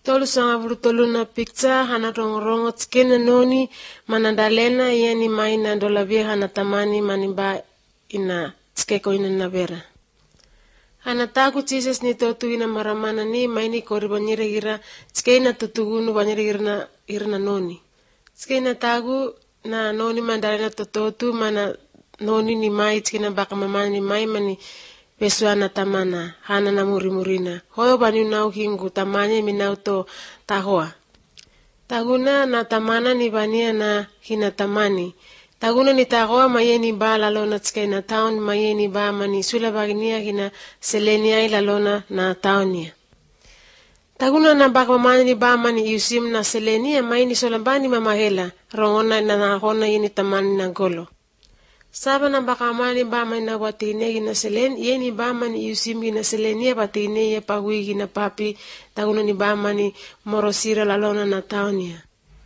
Tolu sanga vurutolu na picture hana rongorongo tskena noni manandalena yani maina dolavia hana tamani manimba ina tskeko ina navera. Hana taku Jesus ni totu ina maramana ni maini kori banyere gira tskena tutugunu banyere irna noni. Tskena tagu na noni mandalena tototu mana noni ni mai tskena baka mamani ni mai mani pesuana tamana hana na murimurina hoyo bani nau hingu tamanya minau to tahoa taguna na tamana ni bania na hina tamani taguna ni tahoa mayeni ba lalona tskena town mayeni ba mani sula baginia hina selenia lalona na townia taguna na baka mamani ni ba mani yusim na selenia mayeni solambani mamahela rongona na hona yeni tamani na golo Saba na baka mani ba man na watine gina selen yeni ba man yusim gina selenia batine ye pawi gina papi taguna ni ba mani morosira lalona na taunia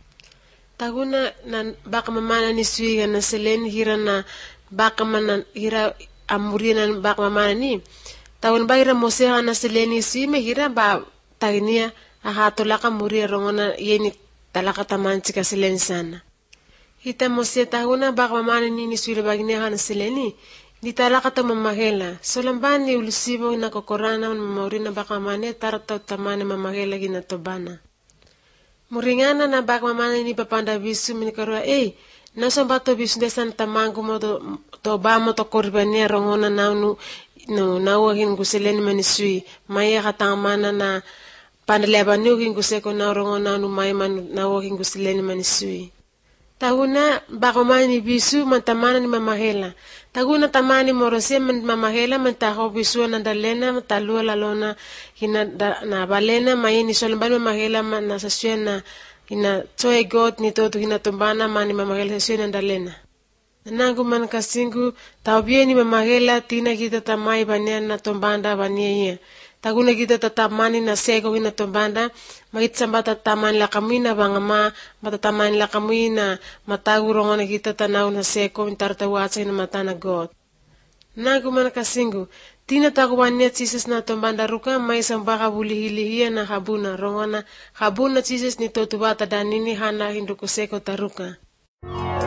taguna na baka mamana ni sui gina selen hira na baka mana hira amurina baka mamana ni tagun ba hira mosea na seleni sui me hira ba taginia ahato laka muria rongona yeni talaka tamanchi ka selen sana Hita mosia tahuna baka mamana ni suila baginia hana seleni ni talaka ta mamahela solambani ulisibo na kokorana maurina baka mamane tarata tamane mamahela gina tobana muringana na baka mamana ni papanda bisu minikarua naso bato bisu desan tamangu mo to ba mo to korbania rongona naunu no nawagin guseleni manisui maya katamana na pandalebanu ginguseko na rongona naunu maya nawagin guseleni manisui Taguna bakomani bisu mantamana ni mamahela. Taguna tamani morosia mamahela mantaho bisu nandalena matalua lalona hina na balena mayeni solambani mamahela na sasua na hina toe god ni toto hina tombana mani mamahela sasua nandalena. Nangu man kasingu taubie ni mamahela tina kita tamai bania na tombanda bania ia. Taguna kita tatamani na seko hina tombanda magitsamba tatamani la kamina bangama matatamani la kamina matagu rongona kita tanau na seko intarta watsa hina matana god Nagu man kasingu tina taguwania Jesus na tombanda ruka mai sambaka bulihilihia na habuna rongona habuna Jesus ni totubata danini hana hinduko seko taruka